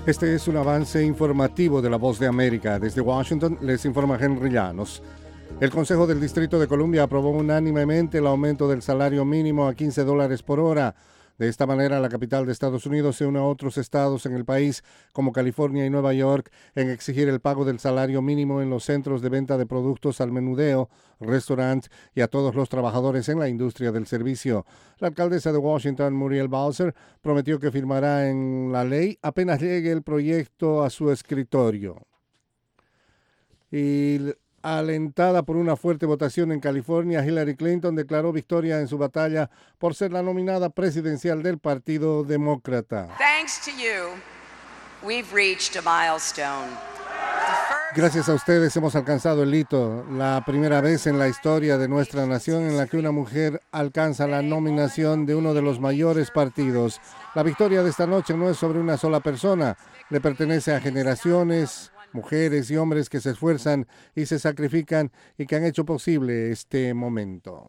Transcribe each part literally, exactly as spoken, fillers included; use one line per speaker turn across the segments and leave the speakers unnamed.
Este es un avance informativo de La Voz de América. Desde Washington les informa Henry Llanos. El Consejo del Distrito de Columbia aprobó unánimemente el aumento del salario mínimo a quince dólares por hora. De esta manera, la capital de Estados Unidos se une a otros estados en el país, como California y Nueva York, en exigir el pago del salario mínimo en los centros de venta de productos al menudeo, restaurantes y a todos los trabajadores en la industria del servicio. La alcaldesa de Washington, Muriel Bowser, prometió que firmará en la ley apenas llegue el proyecto a su escritorio. Y alentada por una fuerte votación en California, Hillary Clinton declaró victoria en su batalla por ser la nominada presidencial del Partido Demócrata.
Thanks to you, we've reached a milestone.
Gracias a ustedes hemos alcanzado el hito, la primera vez en la historia de nuestra nación en la que una mujer alcanza la nominación de uno de los mayores partidos. La victoria de esta noche no es sobre una sola persona, le pertenece a generaciones, mujeres y hombres que se esfuerzan y se sacrifican y que han hecho posible este momento.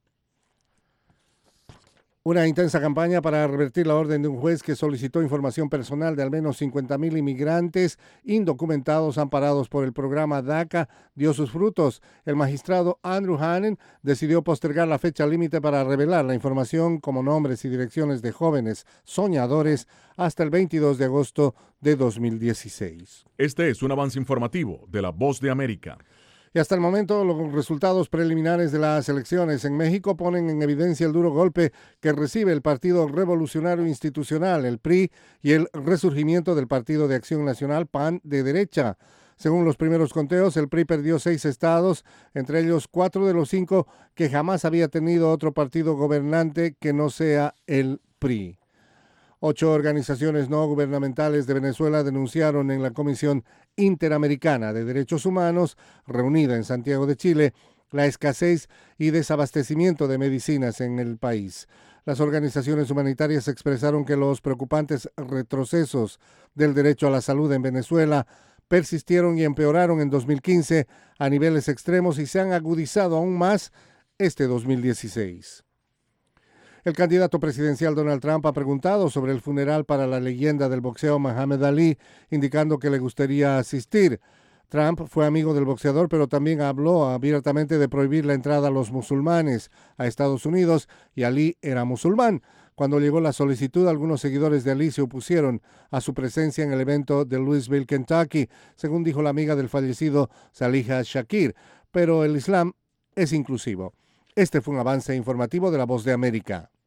Una intensa campaña para revertir la orden de un juez que solicitó información personal de al menos cincuenta mil inmigrantes indocumentados amparados por el programa DACA dio sus frutos. El magistrado Andrew Hanen decidió postergar la fecha límite para revelar la información como nombres y direcciones de jóvenes soñadores hasta el veintidós de agosto de dos mil dieciséis.
Este es un avance informativo de La Voz de América.
Y hasta el momento, los resultados preliminares de las elecciones en México ponen en evidencia el duro golpe que recibe el Partido Revolucionario Institucional, el P R I, y el resurgimiento del Partido de Acción Nacional, P A N, de derecha. Según los primeros conteos, el P R I perdió seis estados, entre ellos cuatro de los cinco que jamás había tenido otro partido gobernante que no sea el P R I. Ocho organizaciones no gubernamentales de Venezuela denunciaron en la Comisión Interamericana de Derechos Humanos, reunida en Santiago de Chile, la escasez y desabastecimiento de medicinas en el país. Las organizaciones humanitarias expresaron que los preocupantes retrocesos del derecho a la salud en Venezuela persistieron y empeoraron en dos mil quince a niveles extremos y se han agudizado aún más este dos mil dieciséis. El candidato presidencial Donald Trump ha preguntado sobre el funeral para la leyenda del boxeo Muhammad Ali, indicando que le gustaría asistir. Trump fue amigo del boxeador, pero también habló abiertamente de prohibir la entrada a los musulmanes a Estados Unidos, y Ali era musulmán. Cuando llegó la solicitud, algunos seguidores de Ali se opusieron a su presencia en el evento de Louisville, Kentucky, según dijo la amiga del fallecido Saliha Shakir, pero el Islam es inclusivo. Este fue un avance informativo de La Voz de América.